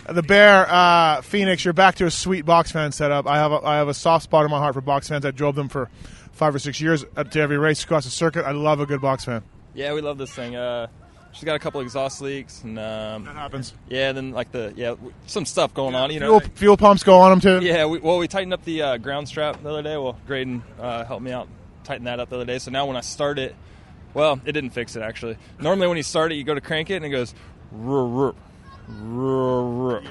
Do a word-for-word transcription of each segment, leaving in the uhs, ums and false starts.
The Bear, uh, Phoenix, you're back to a sweet box fan setup. I have a, I have a soft spot in my heart for box fans. I drove them for five or six years to every race across the circuit. I love a good box fan. Yeah, we love this thing. Uh, she's got a couple exhaust leaks, and um, that happens. Yeah, then like the yeah, some stuff going on. You fuel, know, fuel pumps go on them too. Yeah, we, well, we tightened up the uh, ground strap the other day. Well, Graydon uh, helped me out tighten that up the other day. So now when I start it, well, it didn't fix it actually. Normally when you start it, you go to crank it and it goes. Rrr, rrr,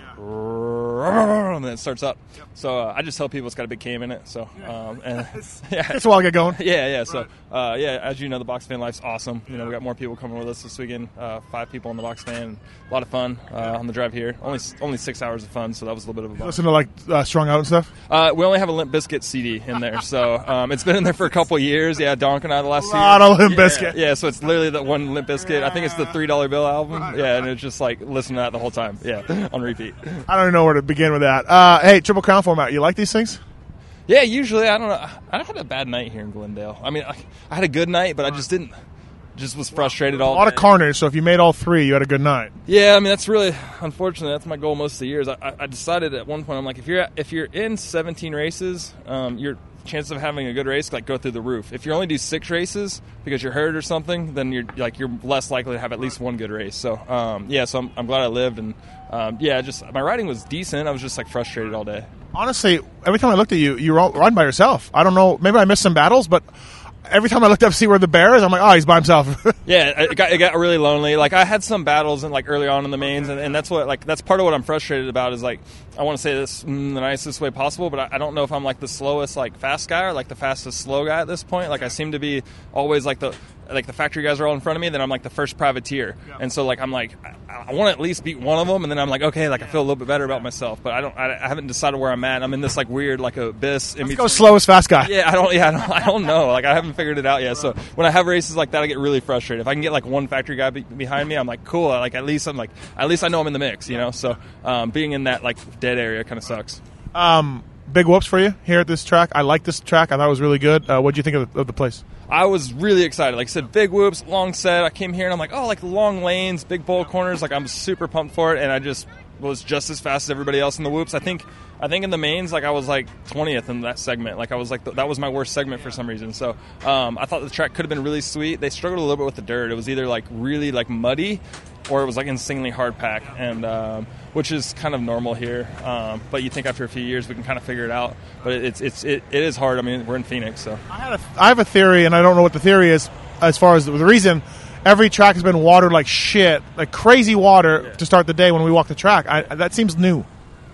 rrr, and then it starts up. Yep. So uh, I just tell people it's got a big cam in it. So um, and yeah, that's why I get going. Yeah, yeah. So uh, yeah, as you know, the box fan life's awesome. You know, we got more people coming with us this weekend. Uh, five people on the box fan. A lot of fun uh, on the drive here. Only only six hours of fun, so that was a little bit of a bummer. Listen to like uh, Strung Out and stuff. Uh, we only have a Limp Bizkit C D in there, so um, it's been in there for a couple of years. Yeah, Donk and I the last a lot years. of Limp yeah, Bizkit. Yeah, so it's literally the one Limp Bizkit. I think it's the three dollar bill album. Yeah, and it's just like listen to that the whole time. Yeah, on repeat. I don't even know where to begin with that. Uh, hey, Triple Crown format. You like these things? Yeah, usually I don't know. I had a bad night here in Glendale. I mean, I, I had a good night, but I just didn't. Just was frustrated all. A lot day. of carnage. So if you made all three, you had a good night. Yeah, I mean that's really unfortunate. That's my goal most of the years. I, I decided at one point I'm like, if you're if you're in seventeen races, um, your chances of having a good race like go through the roof. If you only do six races because you're hurt or something, then you're like you're less likely to have at least one good race. So um, yeah, so I'm, I'm glad I lived, and um, yeah, just my riding was decent. I was just like frustrated all day. Honestly, every time I looked at you, you were all riding by yourself. I don't know, maybe I missed some battles, but every time I looked up to see where the Bear is, I'm like, oh, he's by himself. Yeah, it got, it got really lonely. Like I had some battles and like early on in the mains, and, and that's what like that's part of what I'm frustrated about is like I want to say this in the nicest way possible, but I, I don't know if I'm like the slowest like fast guy or like the fastest slow guy at this point. Like I seem to be always like the like the factory guys are all in front of me, then I'm like the first privateer, yeah. And so like I'm like I, I want to at least beat one of them, and then I'm like okay, like I feel a little bit better about myself, but I don't I, I haven't decided where I'm at. I'm in this like weird like abyss. Let's go slowest fast guy. Yeah, I don't yeah I don't, I don't know. Like I haven't figured it out yet. So when I have races like that, I get really frustrated. If I can get like one factory guy be- behind me, I'm like cool. Like at least I'm like at least I know I'm in the mix, you know. So um, being in that like dead area kind of sucks. Um, big whoops for you here at this track. I like this track. I thought it was really good. Uh, what did you think of the, of the place? I was really excited. Like I said, big whoops, long set. I came here and I'm like, oh, like long lanes, big bowl corners. Like I'm super pumped for it, and I just was just as fast as everybody else in the whoops. I think, I think in the mains, like I was like twentieth in that segment. Like I was like the, that was my worst segment for some reason. So um, I thought the track could have been really sweet. They struggled a little bit with the dirt. It was either like really like muddy, or it was like insanely hard pack, and um, which is kind of normal here. Um, but you think after a few years we can kind of figure it out. But it's it's it, it is hard. I mean, we're in Phoenix, so I had a I have a theory, and I don't know what the theory is as far as the, the reason. Every track has been watered like shit, like crazy water yeah. to start the day when we walk the track. I, that seems new.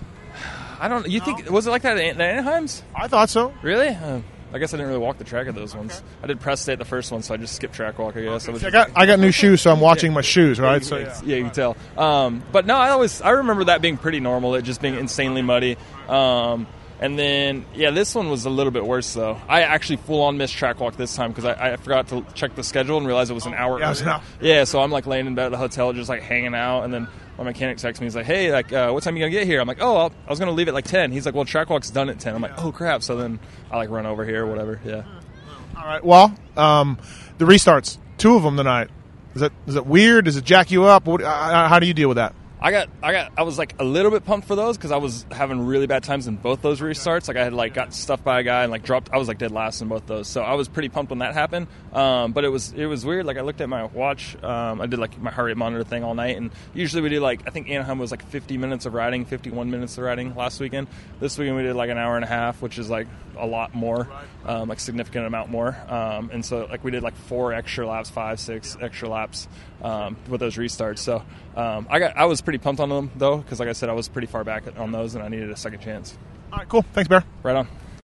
I don't. You think was it like that at Anaheim's? I thought so. Really? Uh, I guess I didn't really walk the track at those ones. I did press stay at the first one, so I just skipped track walk. I guess. Okay. I, I got I got new shoes, so I'm watching yeah. my shoes, right? Yeah, so yeah. yeah, you can tell. Um, but no, I always I remember that being pretty normal. It just being insanely muddy. Um, And then, yeah, this one was a little bit worse, though. I actually full-on missed track walk this time because I, I forgot to check the schedule and realize it was an hour. Yeah, it was an hour. Yeah, so I'm, like, laying in bed at the hotel just, like, hanging out. And then my mechanic texts me. He's like, hey, like, uh, what time are you going to get here? I'm like, oh, I'll, I was going to leave at, like, ten. He's like, well, track walk's done at ten. I'm like, oh, crap. So then I, like, run over here or whatever. Yeah. All right. Well, um, the restarts, two of them tonight. Is that is it weird? Does it jack you up? What, uh, how do you deal with that? I got, I got, I was like a little bit pumped for those because I was having really bad times in both those restarts. Like I had like got stuffed by a guy and like dropped. I was like dead last in both those, so I was pretty pumped when that happened. Um, but it was, it was weird. Like I looked at my watch. Um, I did like my heart rate monitor thing all night, and usually we do like I think Anaheim was like fifty minutes of riding, fifty-one minutes of riding last weekend. This weekend we did like an hour and a half, which is like a lot more, um, like significant amount more. Um, and so like we did like four extra laps, five, six extra laps um, with those restarts. So um, I got, I was pretty pumped on them though. Because, like I said, I was pretty far back on those, and I needed a second chance. All right, cool. Thanks, Bear. Right on.